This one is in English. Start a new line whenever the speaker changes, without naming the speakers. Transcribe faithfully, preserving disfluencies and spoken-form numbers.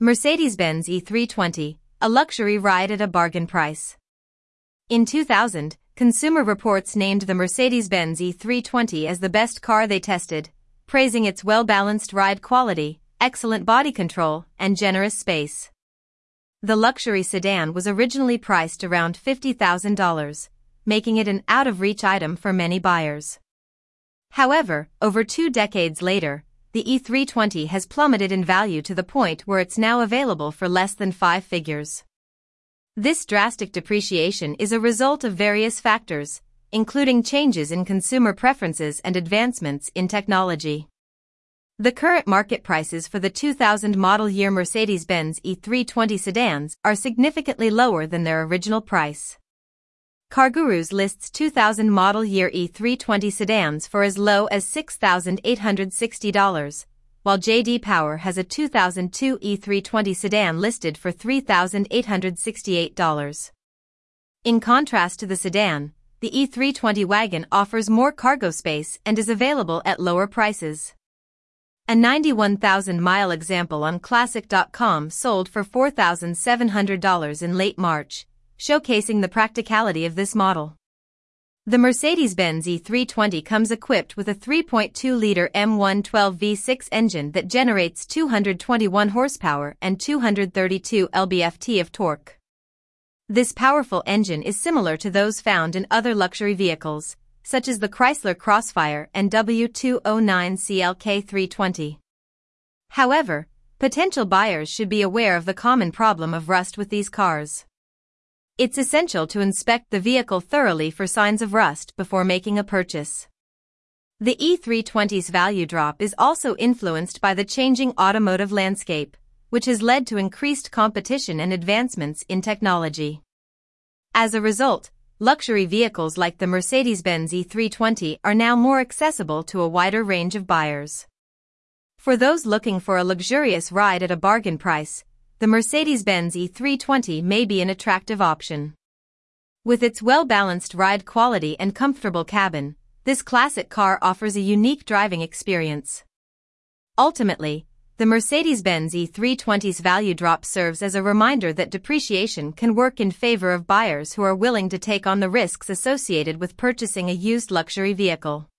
Mercedes-Benz E three twenty, a luxury ride at a bargain price. In two thousand, Consumer Reports named the Mercedes-Benz E three twenty as the best car they tested, praising its well-balanced ride quality, excellent body control, and generous space. The luxury sedan was originally priced around fifty thousand dollars, making it an out-of-reach item for many buyers. However, over two decades later, the E three twenty has plummeted in value to the point where it's now available for less than five figures. This drastic depreciation is a result of various factors, including changes in consumer preferences and advancements in technology. The current market prices for the two thousand model year Mercedes-Benz E three twenty sedans are significantly lower than their original price. CarGurus lists two thousand model year E three twenty sedans for as low as six thousand eight hundred sixty dollars, while J D Power has a two thousand two E three twenty sedan listed for three thousand eight hundred sixty-eight dollars. In contrast to the sedan, the E three twenty wagon offers more cargo space and is available at lower prices. A ninety-one thousand mile example on Classic dot com sold for four thousand seven hundred dollars in late March, showcasing the practicality of this model. The Mercedes-Benz E three twenty comes equipped with a three point two liter M one twelve V six engine that generates two hundred twenty-one horsepower and two hundred thirty-two pound-feet of torque. This powerful engine is similar to those found in other luxury vehicles, such as the Chrysler Crossfire and W two oh nine C L K three twenty. However, potential buyers should be aware of the common problem of rust with these cars. It's essential to inspect the vehicle thoroughly for signs of rust before making a purchase. The E three twenty's value drop is also influenced by the changing automotive landscape, which has led to increased competition and advancements in technology. As a result, luxury vehicles like the Mercedes-Benz E three twenty are now more accessible to a wider range of buyers. For those looking for a luxurious ride at a bargain price, the Mercedes-Benz E three twenty may be an attractive option. With its well-balanced ride quality and comfortable cabin, this classic car offers a unique driving experience. Ultimately, the Mercedes-Benz E three twenty's value drop serves as a reminder that depreciation can work in favor of buyers who are willing to take on the risks associated with purchasing a used luxury vehicle.